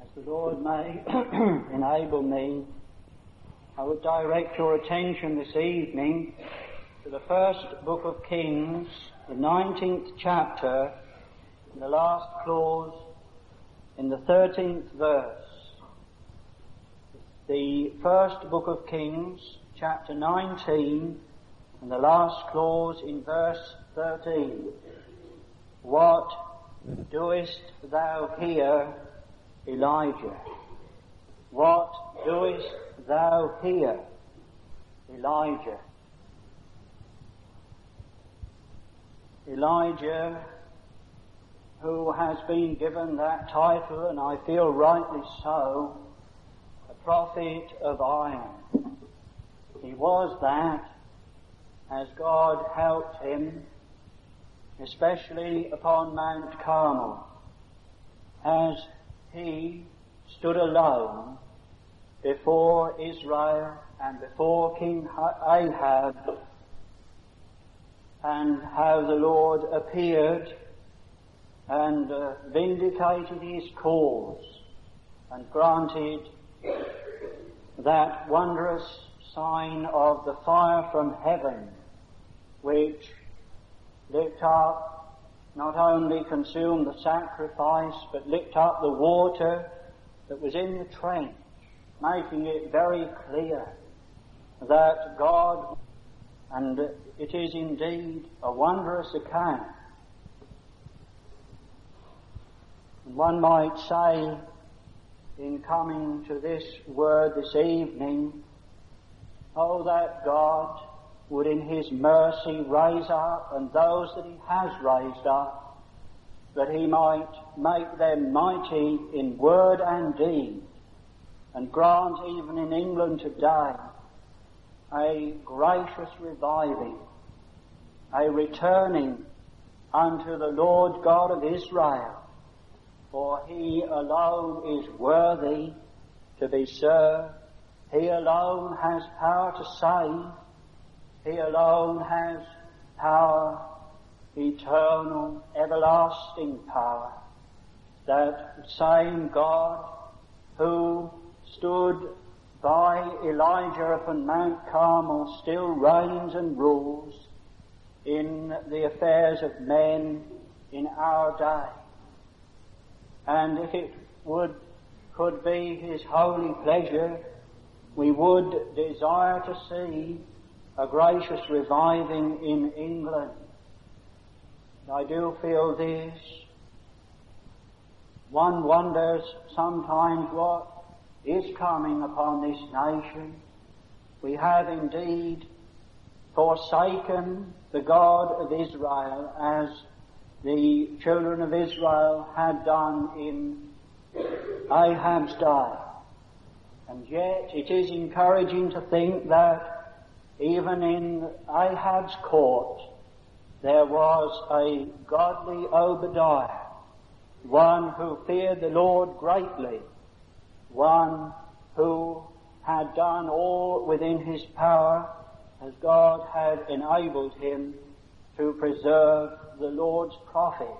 the Lord may enable me, I would direct your attention this evening to the first book of Kings, the 19th chapter, and the last clause in the 13th verse. The first book of Kings, chapter 19, and the last clause in verse 13. What doest thou here, Elijah? What doest thou here, Elijah? Elijah, who has been given that title, and I feel rightly so, a prophet of iron. He was that as God helped him, especially upon Mount Carmel, as he stood alone before Israel and before King Ahab, and how the Lord appeared and vindicated his cause and granted that wondrous sign of the fire from heaven, which licked up, not only consumed the sacrifice, but licked up the water that was in the trench, making it very clear that God, and it is indeed a wondrous account. And one might say, in coming to this word this evening, oh, that God would in His mercy raise up, and those that He has raised up, that He might make them mighty in word and deed, and grant even in England today a gracious reviving, a returning unto the Lord God of Israel, for He alone is worthy to be served. He alone has power to save. He alone has power, eternal, everlasting power. That same God who stood by Elijah upon Mount Carmel still reigns and rules in the affairs of men in our day. And if it could be His holy pleasure, we would desire to see a gracious reviving in England. I do feel this. One wonders sometimes what is coming upon this nation. We have indeed forsaken the God of Israel, as the children of Israel had done in Ahab's day. And yet it is encouraging to think that even in Ahab's court there was a godly Obadiah, one who feared the Lord greatly, one who had done all within his power as God had enabled him to preserve the Lord's prophets.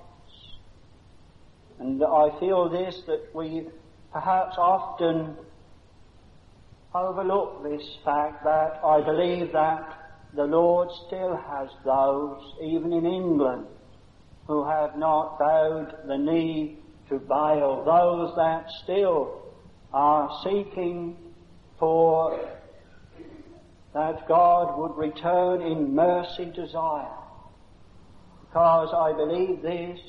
And I feel this, that we perhaps often overlook this fact, that I believe that the Lord still has those, even in England, who have not bowed the knee to Baal, those that still are seeking for that God would return in mercy to Zion. Because I believe this,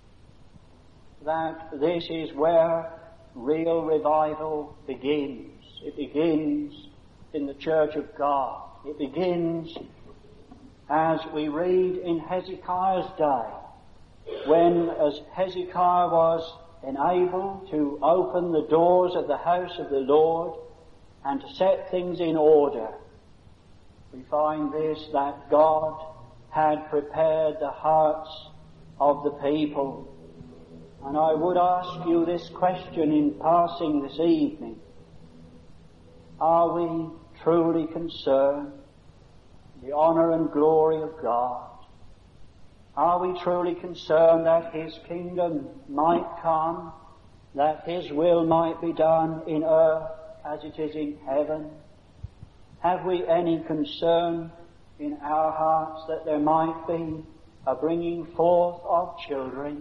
that this is where real revival begins. It begins in the church of God. It begins as we read in Hezekiah's day, when as Hezekiah was enabled to open the doors of the house of the Lord and to set things in order. We find this, that God had prepared the hearts of the people. And I would ask you this question in passing this evening. Are we truly concerned with the honour and glory of God? Are we truly concerned that His kingdom might come that His will might be done in earth as it is in heaven? Have we any concern in our hearts that there might be a bringing forth of children?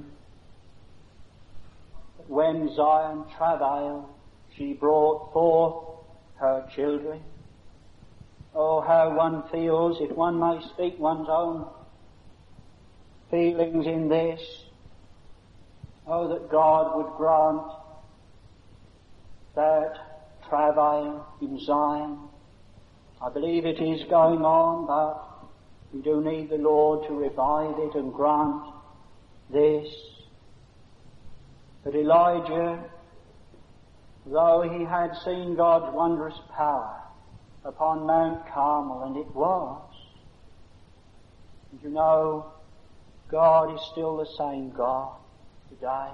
When Zion travailed, she brought forth her children. Oh, how one feels, if one may speak one's own feelings in this. Oh, that God would grant that travail in Zion. I believe it is going on, but we do need the Lord to revive it and grant this. But Elijah, though he had seen God's wondrous power upon Mount Carmel, and it was, and you know, God is still the same God today.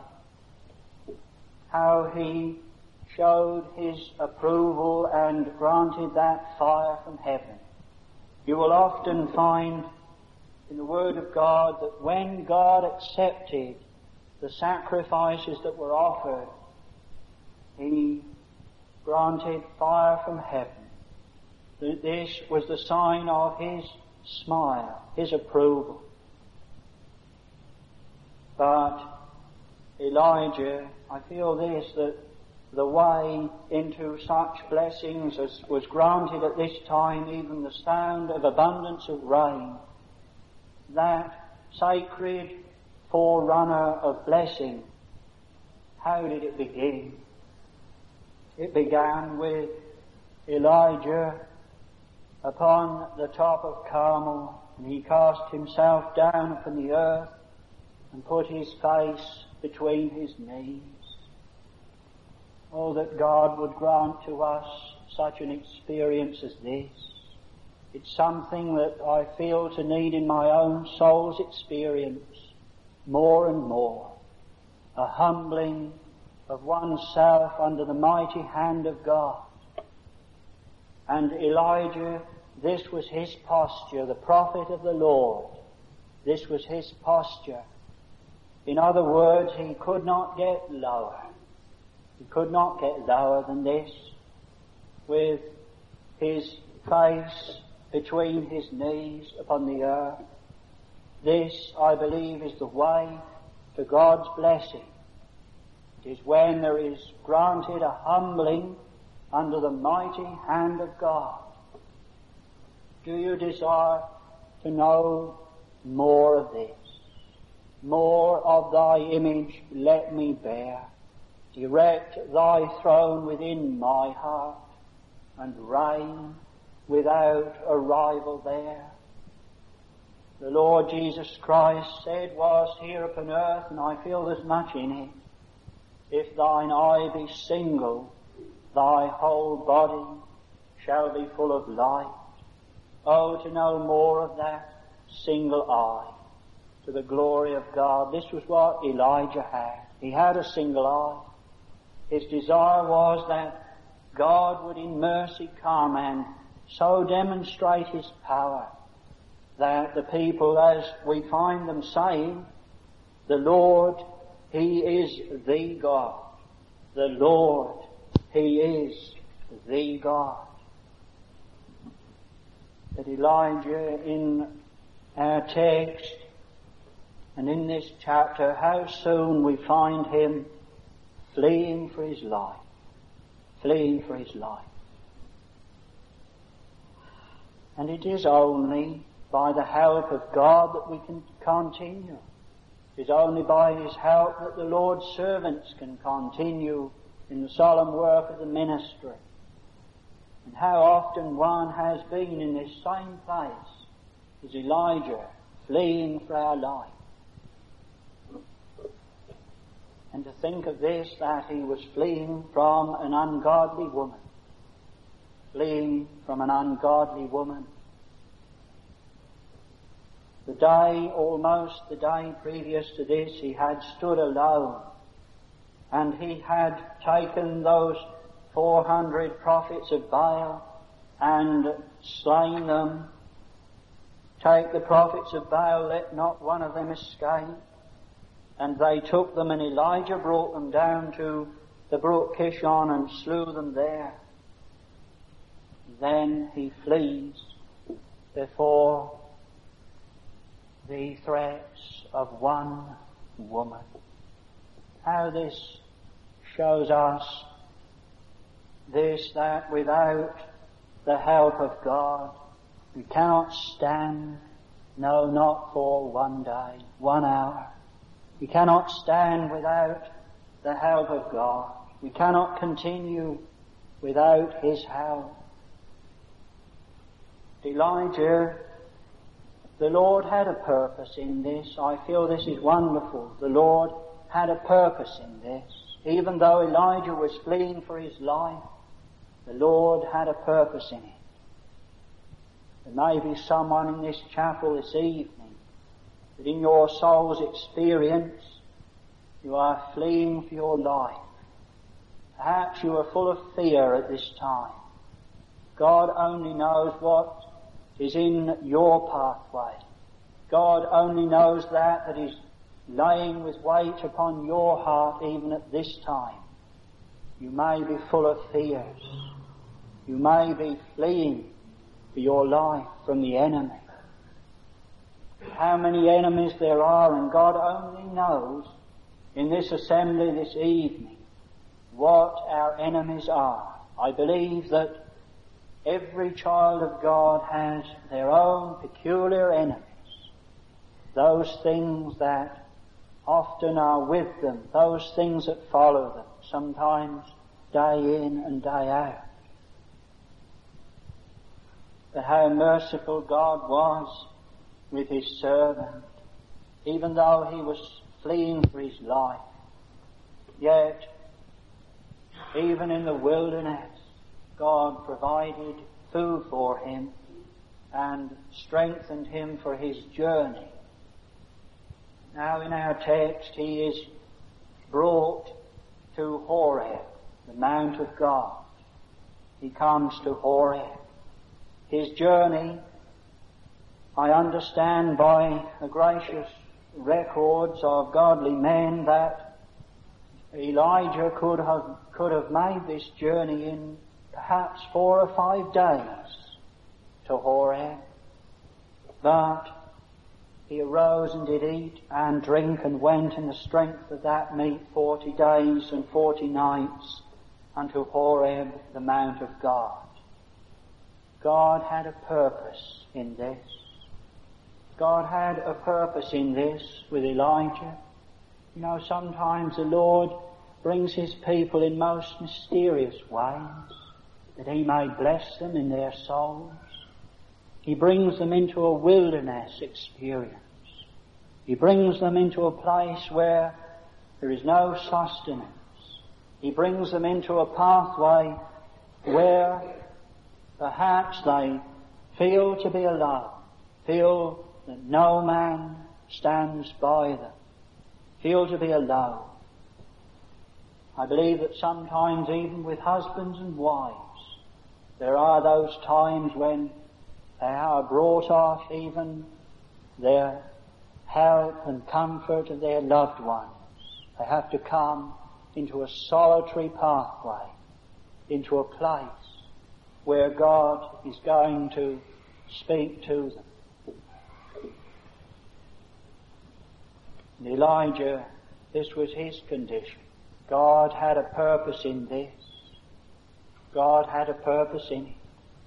How He showed His approval and granted that fire from heaven. You will often find in the Word of God that when God accepted the sacrifices that were offered, He granted fire from heaven. This was the sign of His smile, His approval. But Elijah, I feel this, that the way into such blessings as was granted at this time, even the sound of abundance of rain, that sacred forerunner of blessing, how did it begin? It began with Elijah upon the top of Carmel, and he cast himself down upon the earth and put his face between his knees. Oh, that God would grant to us such an experience as this. It's something that I feel to need in my own soul's experience more and more. A humbling of oneself under the mighty hand of God. And Elijah, this was his posture, the prophet of the Lord. This was his posture. In other words, he could not get lower. He could not get lower than this, with his face between his knees upon the earth. This, I believe, is the way to God's blessing. It is when there is granted a humbling under the mighty hand of God. Do you desire to know more of this? More of thy image let me bear. Erect thy throne within my heart, and reign without a rival there. The Lord Jesus Christ said whilst here upon earth, and I feel there's much in it, if thine eye be single, thy whole body shall be full of light. Oh, to know more of that single eye, to the glory of God. This was what Elijah had. He had a single eye. His desire was that God would in mercy come and so demonstrate His power that the people, as we find them saying, the Lord, He is the God. The Lord, He is the God. That Elijah, in our text and in this chapter, how soon we find him fleeing for his life. Fleeing for his life. And it is only by the help of God that we can continue. It is only by His help that the Lord's servants can continue in the solemn work of the ministry. And how often one has been in this same place as Elijah, fleeing for our life. And to think of this, that he was fleeing from an ungodly woman. Fleeing from an ungodly woman. The day, almost the day previous to this, he had stood alone. And he had taken those 400 prophets of Baal and slain them. Take the prophets of Baal, let not one of them escape. And they took them, and Elijah brought them down to the brook Kishon and slew them there. Then he flees before the threats of one woman. How this shows us this, that without the help of God we cannot stand, no, not for one day, 1 hour. We cannot stand without the help of God. We cannot continue without His help. Elijah, the Lord had a purpose in this. I feel this is wonderful. The Lord had a purpose in this. Even though Elijah was fleeing for his life, the Lord had a purpose in it. There may be someone in this chapel this evening that in your soul's experience you are fleeing for your life. Perhaps you are full of fear at this time. God only knows what is in your pathway. God only knows that is laying with weight upon your heart even at this time. You may be full of fears. You may be fleeing for your life from the enemy. How many enemies there are, and God only knows in this assembly this evening what our enemies are. I believe that every child of God has their own peculiar enemies. Those things that often are with them, those things that follow them, sometimes day in and day out. But how merciful God was with His servant, even though he was fleeing for his life. Yet, even in the wilderness, God provided food for him and strengthened him for his journey. Now in our text he is brought to Horeb, the Mount of God. He comes to Horeb. His journey, I understand by the gracious records of godly men that Elijah could have made this journey in perhaps 4 or 5 days to Horeb. But he arose and did eat and drink and went in the strength of that meat 40 days and 40 nights unto Horeb, the Mount of God. God had a purpose in this. God had a purpose in this with Elijah. You know, sometimes the Lord brings His people in most mysterious ways that He may bless them in their souls. He brings them into a wilderness experience. He brings them into a place where there is no sustenance. He brings them into a pathway where perhaps they feel to be alone, feel that no man stands by them, feel to be alone. I believe that sometimes even with husbands and wives, there are those times when they are brought off even their help and comfort of their loved ones. They have to come into a solitary pathway, into a place where God is going to speak to them. And Elijah, this was his condition. God had a purpose in this. God had a purpose in it.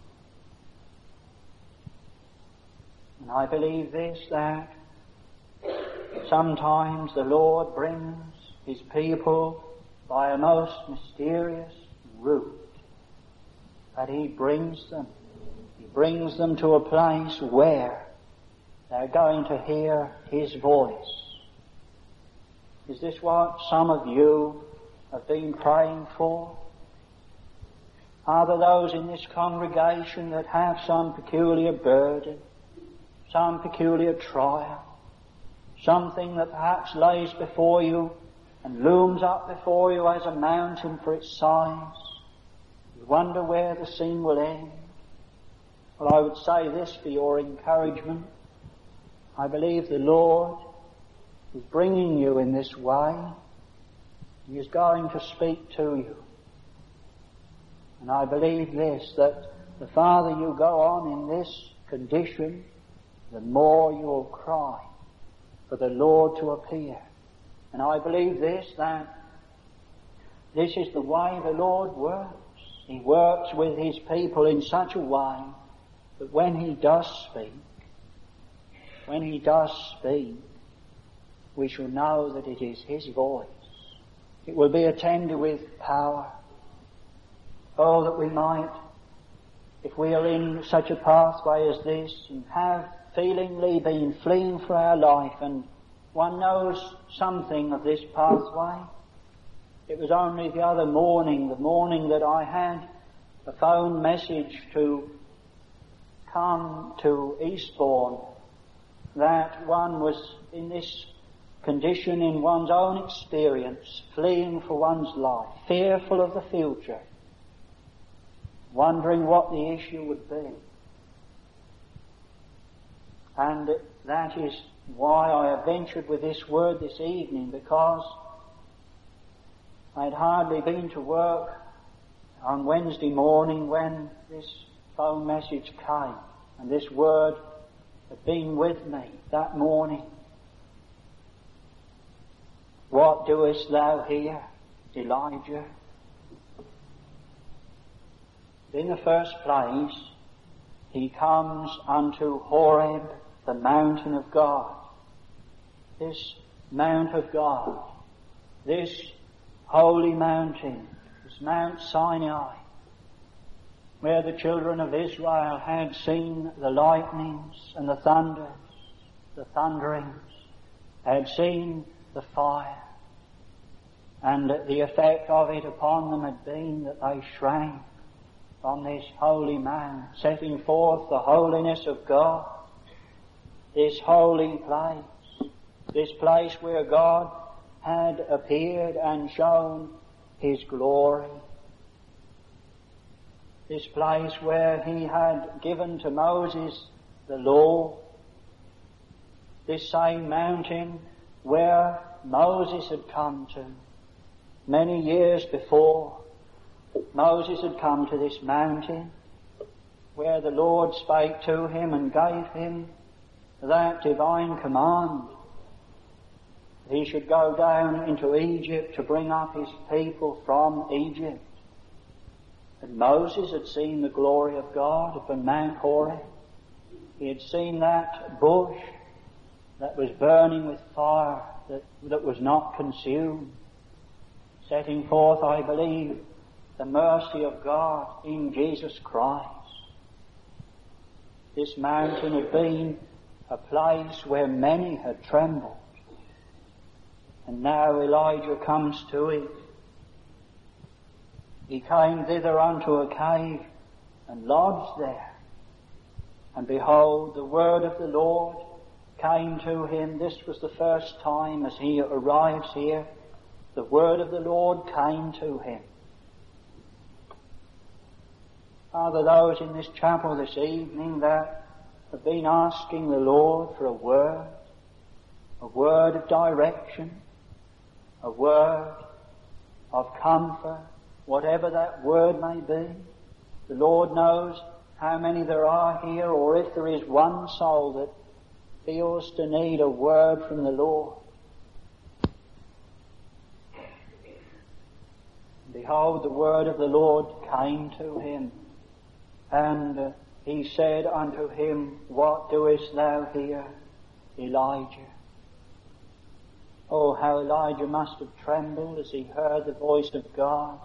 And I believe this, that sometimes the Lord brings His people by a most mysterious route. That He brings them to a place where they're going to hear His voice. Is this what some of you have been praying for? Are there those in this congregation that have some peculiar burden, some peculiar trial, something that perhaps lays before you and looms up before you as a mountain for its size? You wonder where the scene will end. Well, I would say this for your encouragement. I believe the Lord He's bringing you in this way. He is going to speak to you. And I believe this, that the farther you go on in this condition, the more you will cry for the Lord to appear. And I believe this, that this is the way the Lord works. He works with His people in such a way that when He does speak, we shall know that it is His voice. It will be attended with power. Oh, that we might, if we are in such a pathway as this, and have feelingly been fleeing for our life, and one knows something of this pathway. It was only the other morning, the morning that I had a phone message to come to Eastbourne, that one was in this condition in one's own experience, fleeing for one's life, fearful of the future, wondering what the issue would be. And that is why I have ventured with this word this evening, because I had hardly been to work on Wednesday morning when this phone message came, and this word had been with me that morning. What doest thou here, Elijah? In the first place, he comes unto Horeb, the mountain of God. This Mount of God, this holy mountain, this Mount Sinai, where the children of Israel had seen the lightnings and the thunders, the thunderings, had seen the fire, and the effect of it upon them had been that they shrank from this holy mount, setting forth the holiness of God, this holy place, this place where God had appeared and shown His glory, this place where He had given to Moses the law, this same mountain where Moses had come to many years before. Moses had come to this mountain where the Lord spake to him and gave him that divine command that he should go down into Egypt to bring up his people from Egypt. And Moses had seen the glory of God upon Mount Horeb. He had seen that bush that was burning with fire, that was not consumed, setting forth, I believe, the mercy of God in Jesus Christ. This mountain had been a place where many had trembled, and now Elijah comes to it. He came thither unto a cave and lodged there, and behold, the word of the Lord came to him. This was the first time as he arrives here, the word of the Lord came to him. Father, those in this chapel this evening that have been asking the Lord for a word of direction, a word of comfort, whatever that word may be. The Lord knows how many there are here, or if there is one soul that feels to need a word from the Lord. Behold, the word of the Lord came to him, and he said unto him, What doest thou here, Elijah? Oh, how Elijah must have trembled as he heard the voice of God.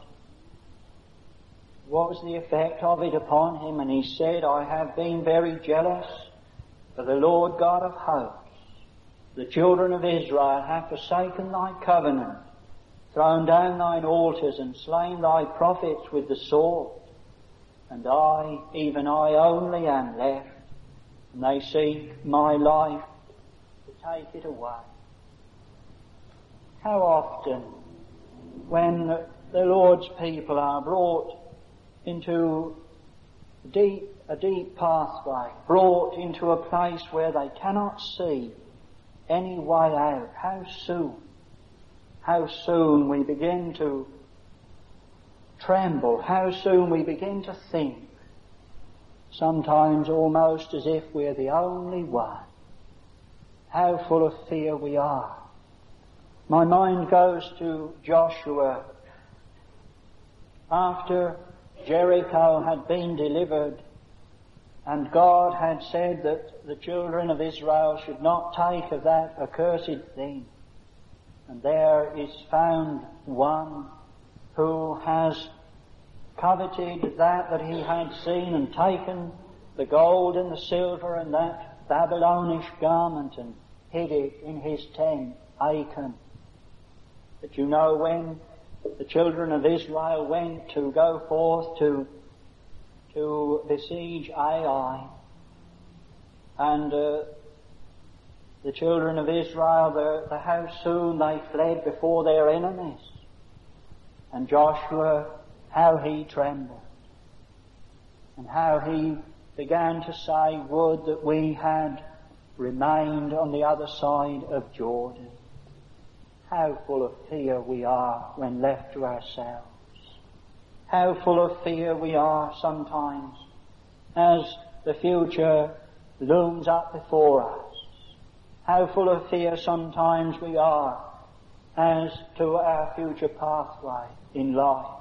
What was the effect of it upon him? And he said, I have been very jealous for the Lord God of hosts. The children of Israel have forsaken thy covenant, thrown down thine altars, and slain thy prophets with the sword. And I, even I only, am left, and they seek my life to take it away. How often, when the Lord's people are brought into a deep pathway, brought into a place where they cannot see any way out, how soon we begin to tremble, how soon we begin to think, sometimes almost as if we're the only one. How full of fear we are. My mind goes to Joshua after Jericho had been delivered, and God had said that the children of Israel should not take of that accursed thing. And there is found one who has coveted that he had seen, and taken the gold and the silver and that Babylonish garment and hid it in his tent, Achan. But you know, when the children of Israel went to go forth to besiege Ai, and the children of Israel, how soon they fled before their enemies. And Joshua, how he trembled, and how he began to say, would that we had remained on the other side of Jordan. How full of fear we are when left to ourselves. How full of fear we are sometimes as the future looms up before us. How full of fear sometimes we are as to our future pathway in life.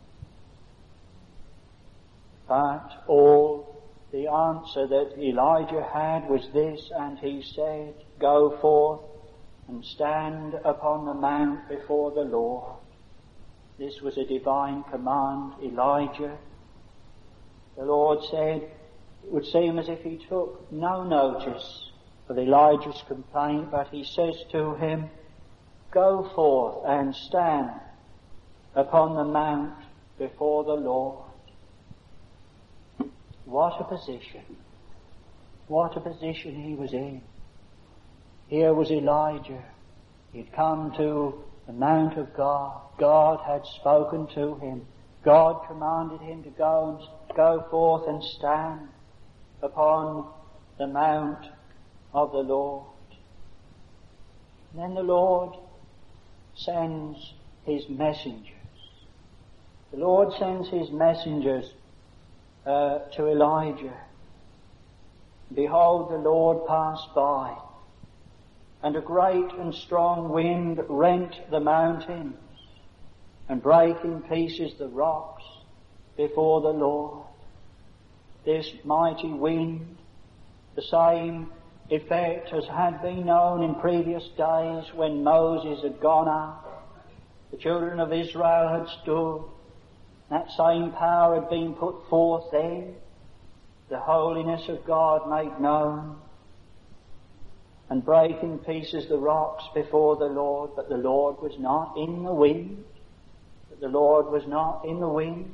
But all the answer that Elijah had was this, and he said, go forth and stand upon the mount before the Lord. This was a divine command. Elijah, the Lord said, it would seem as if he took no notice of Elijah's complaint, but he says to him, go forth and stand upon the mount before the Lord. What a position. What a position he was in. Here was Elijah. He'd come to the mount of God. God had spoken to him. God commanded him to go forth and stand upon the mount of the Lord. And then the Lord sends his messengers. The Lord sends his messengers to Elijah. Behold, the Lord passed by, and a great and strong wind rent the mountains, and brake in pieces the rocks before the Lord. This mighty wind, the same effect as had been known in previous days when Moses had gone up, the children of Israel had stood, that same power had been put forth then, the holiness of God made known, and break in pieces the rocks before the Lord, but the Lord was not in the wind. But the Lord was not in the wind.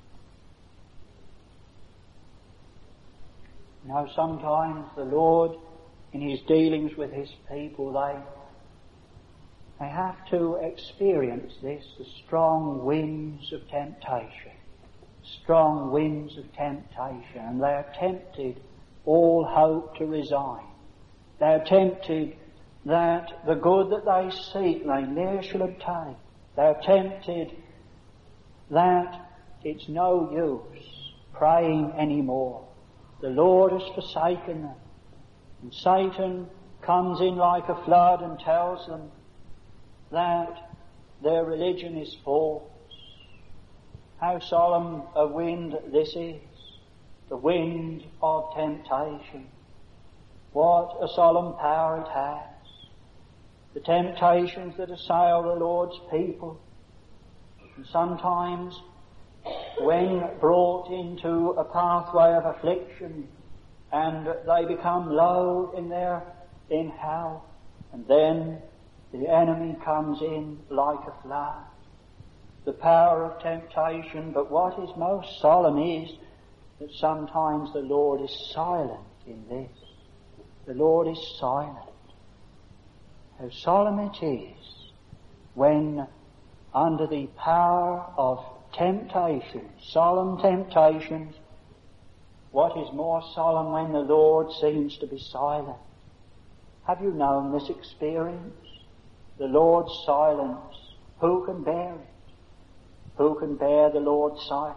Now sometimes the Lord, in his dealings with his people, they have to experience this, the strong winds of temptation. Strong winds of temptation. And they are tempted all hope to resign. They are tempted that the good that they seek they ne'er shall obtain. They are tempted that it's no use praying anymore. The Lord has forsaken them. And Satan comes in like a flood and tells them that their religion is false. How solemn a wind this is, the wind of temptation. What a solemn power it has. The temptations that assail the Lord's people. And sometimes when brought into a pathway of affliction and they become low in hell, and then the enemy comes in like a flood. The power of temptation, but what is most solemn is that sometimes the Lord is silent in this. The Lord is silent. How solemn it is when under the power of temptation, solemn temptations, what is more solemn when the Lord seems to be silent. Have you known this experience? The Lord's silence. Who can bear it? Who can bear the Lord's silence?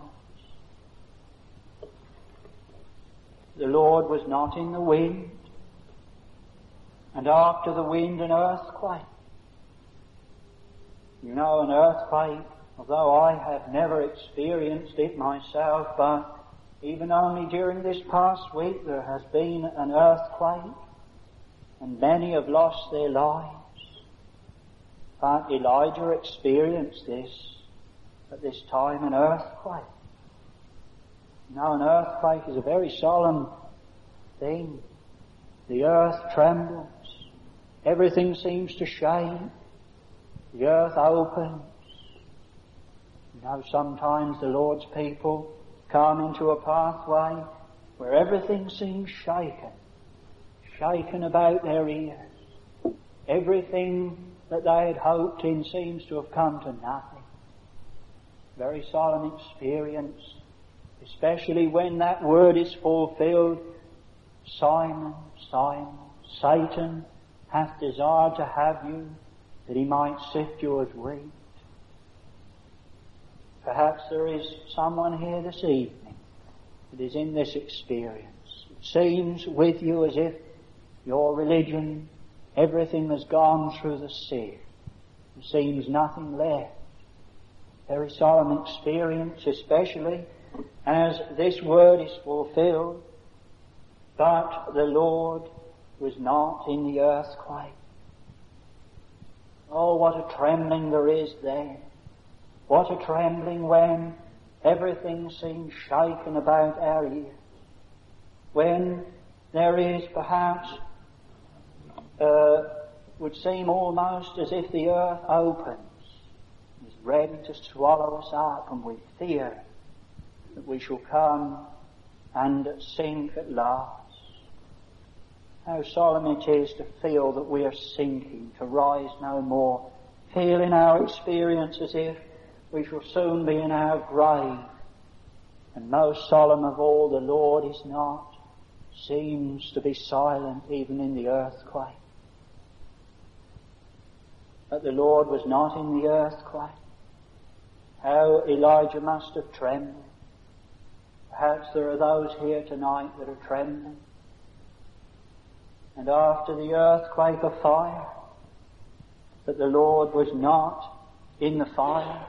The Lord was not in the wind, and after the wind an earthquake. You know, an earthquake, although I have never experienced it myself, but even only during this past week there has been an earthquake, and many have lost their lives. But Elijah experienced this at this time, an earthquake. Now, an earthquake is a very solemn thing. The earth trembles. Everything seems to shake. The earth opens. You know, sometimes the Lord's people come into a pathway where everything seems shaken about their ears. Everything that they had hoped in seems to have come to nothing. Very solemn experience, especially when that word is fulfilled. Simon, Simon, Satan hath desired to have you, that he might sift you as wheat. Perhaps there is someone here this evening that is in this experience. It seems with you as if your religion, everything has gone through the sieve. There seems nothing left. Very solemn experience, especially as this word is fulfilled. But the Lord was not in the earthquake. Oh, what a trembling there is then. What a trembling when everything seems shaken about our ears. When there is perhaps, would seem almost as if the earth opens, is ready to swallow us up, and we fear that we shall come and sink at last. How solemn it is to feel that we are sinking, to rise no more. Feel in our experience as if we shall soon be in our grave. And most solemn of all, the Lord is not, seems to be silent even in the earthquake. But the Lord was not in the earthquake. How Elijah must have trembled. Perhaps there are those here tonight that are trembling. And after the earthquake of fire, that the Lord was not in the fire.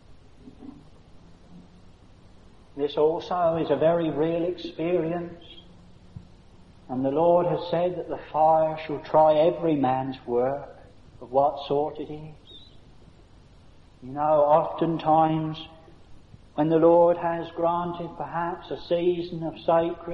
This also is a very real experience. And the Lord has said that the fire shall try every man's work, of what sort it is. You know, oftentimes when the Lord has granted perhaps a season of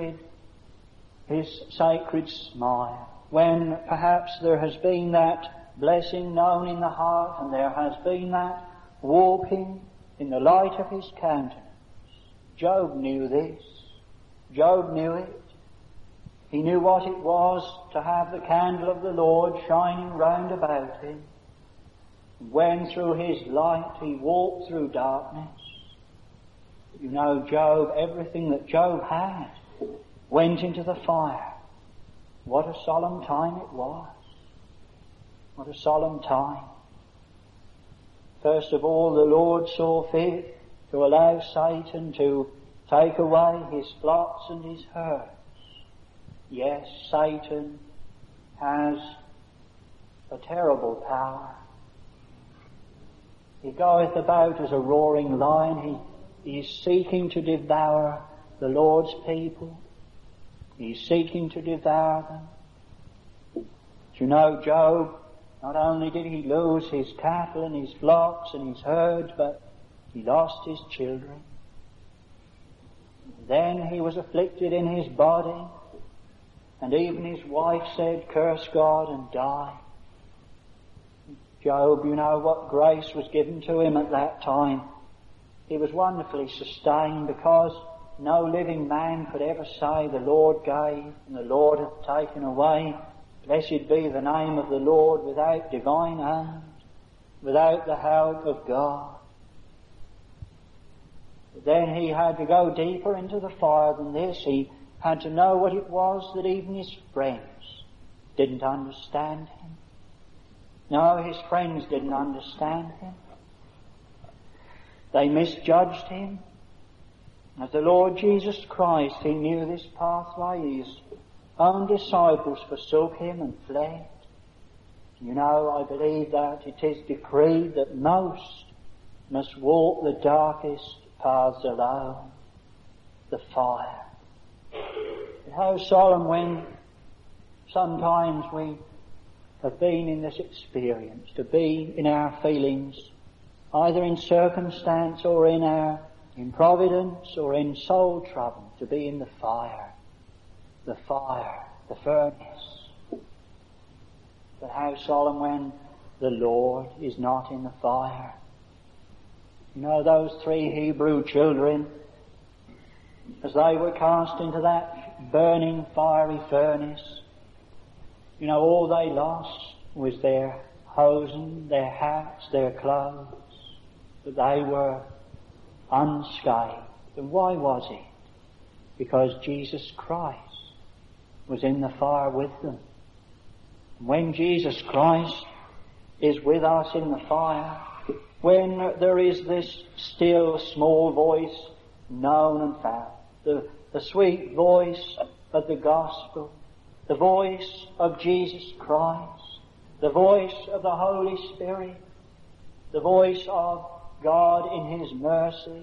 His sacred smile, when perhaps there has been that blessing known in the heart, and there has been that walking in the light of His countenance. Job knew this. Job knew it. He knew what it was to have the candle of the Lord shining round about him. When through his light he walked through darkness. You know, Job, everything that Job had went into the fire. What a solemn time it was. What a solemn time. First of all, the Lord saw fit to allow Satan to take away his flocks and his herds. Yes, Satan has a terrible power. He goeth about as a roaring lion. He is seeking to devour the Lord's people. He is seeking to devour them. But you know, Job, not only did he lose his cattle and his flocks and his herds, but he lost his children. Then he was afflicted in his body, and even his wife said, "Curse God and die." Job, you know what grace was given to him at that time. He was wonderfully sustained, because no living man could ever say, "The Lord gave and the Lord hath taken away. Blessed be the name of the Lord," without divine hand, without the help of God. But then he had to go deeper into the fire than this. He had to know what it was that even his friends didn't understand him. No, his friends didn't understand him. They misjudged him. As the Lord Jesus Christ, he knew this pathway. His own disciples forsook him and fled. You know, I believe that it is decreed that most must walk the darkest paths alone, the fire. But how solemn when sometimes we have been in this experience, to be in our feelings, either in circumstance or in providence or in soul trouble, to be in the fire, the furnace. But how solemn when the Lord is not in the fire. You know, those 3 Hebrew children, as they were cast into that burning fiery furnace, you know, all they lost was their hosen, their hats, their clothes, but they were unscathed. And why was it? Because Jesus Christ was in the fire with them. When Jesus Christ is with us in the fire, when there is this still small voice known and found, the sweet voice of the gospel, the voice of Jesus Christ, the voice of the Holy Spirit, the voice of God in His mercy,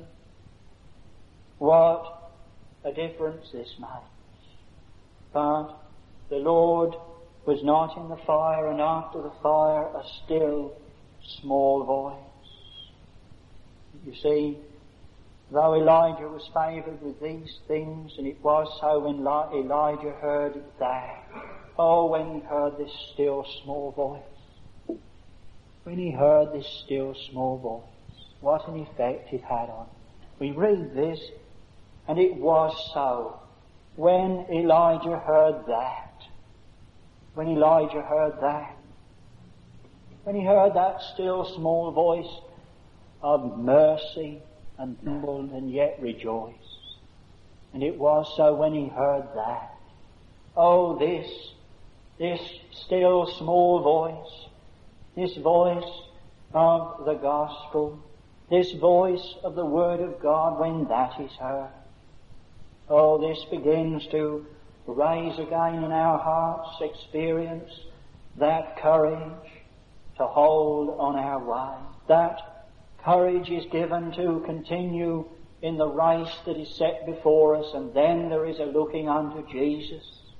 what a difference this makes. But the Lord was not in the fire, and after the fire a still small voice. You see, though Elijah was favoured with these things, and it was so when Elijah heard that, oh, when he heard this still small voice, when he heard this still small voice, what an effect it had on him. We read this, and it was so when Elijah heard that. When Elijah heard that, when he heard that still small voice of mercy, and humbled and yet rejoiced. And it was so when he heard that. Oh, this still small voice, this voice of the gospel, this voice of the Word of God, when that is heard, oh, this begins to raise again in our hearts, experience that courage to hold on our way. That courage is given to continue in the race that is set before us, and then there is a looking unto Jesus.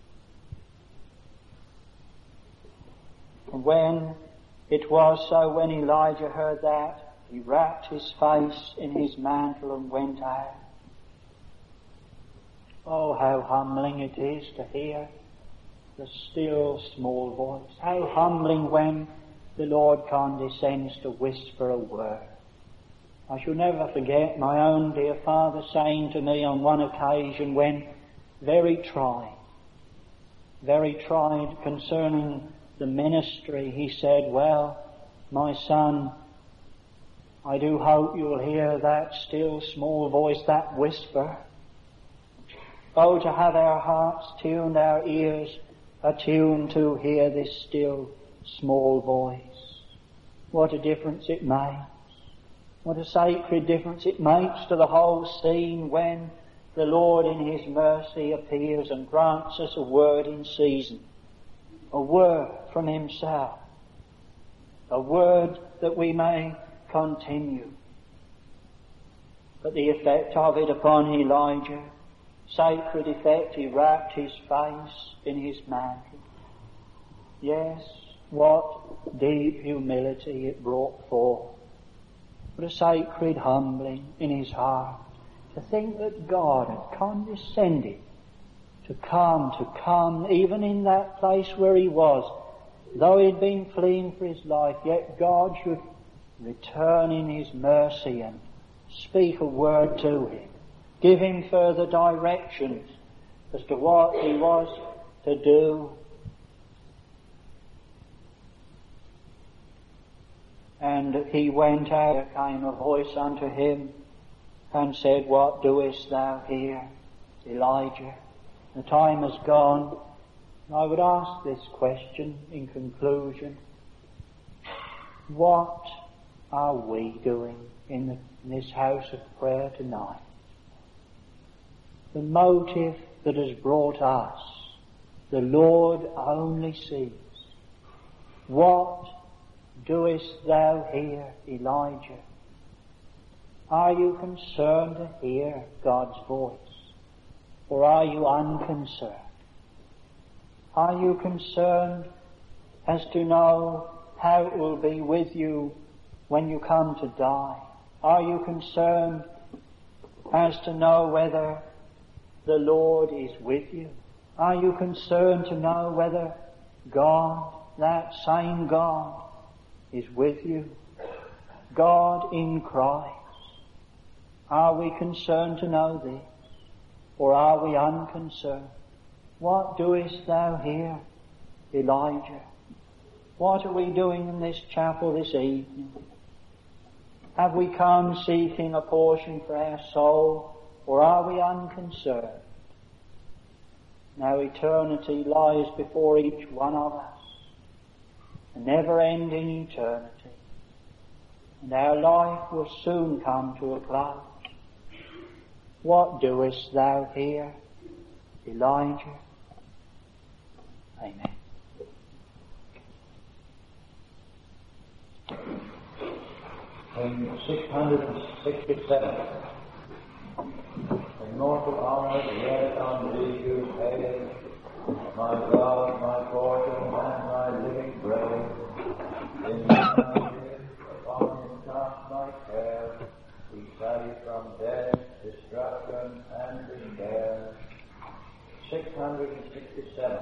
And when it was so when Elijah heard that, he wrapped his face in his mantle and went out. Oh, how humbling it is to hear the still small voice. How humbling when the Lord condescends to whisper a word. I shall never forget my own dear father saying to me on one occasion when very tried concerning the ministry, he said, "Well, my son, I do hope you'll hear that still small voice, that whisper. Oh, to have our hearts tuned, our ears attuned to hear this still small voice. What a difference it makes. What a sacred difference it makes to the whole scene when the Lord in His mercy appears and grants us a word in season, a word from Himself, a word that we may continue." But the effect of it upon Elijah, sacred effect, he wrapped his face in his mantle. Yes, what deep humility it brought forth. What a sacred humbling in his heart to think that God had condescended to come even in that place where he was. Though he had been fleeing for his life, yet God should return in His mercy and speak a word to him, give him further directions as to what he was to do. And he went out, there came a voice unto him and said, "What doest thou here, Elijah? The time has gone, I would ask this question in conclusion: what are we doing in this house of prayer tonight? The motive that has brought us, the Lord only sees. What doest thou here, Elijah? Are you concerned to hear God's voice, or are you unconcerned? Are you concerned as to know how it will be with you when you come to die? Are you concerned as to know whether the Lord is with you? Are you concerned to know whether God, that same God, is with you? God in Christ. Are we concerned to know this, or are we unconcerned? What doest thou here, Elijah? What are we doing in this chapel this evening? Have we come seeking a portion for our soul, or are we unconcerned? Now eternity lies before each one of us, a never-ending eternity, and our life will soon come to a close. What doest thou here, Elijah? Amen. In 667, immortal honor yet on thee you pay, my God, my portion, and my living bread. In my live, upon him cast my care, he saved from death, destruction, and despair. 667.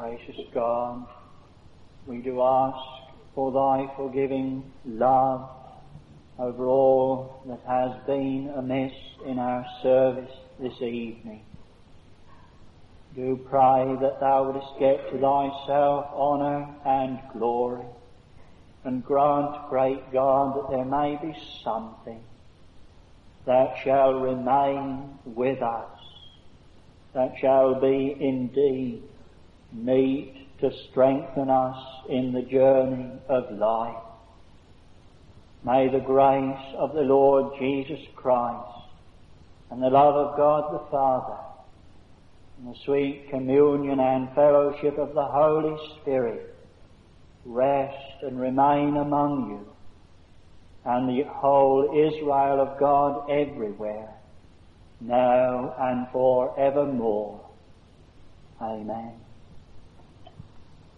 Gracious God, we do ask for thy forgiving love over all that has been amiss in our service this evening. Do pray that thou wouldest get to thyself honour and glory, and grant, great God, that there may be something that shall remain with us, that shall be indeed meet to strengthen us in the journey of life. May the grace of the Lord Jesus Christ and the love of God the Father and the sweet communion and fellowship of the Holy Spirit rest and remain among you and the whole Israel of God everywhere, now and for evermore. Amen.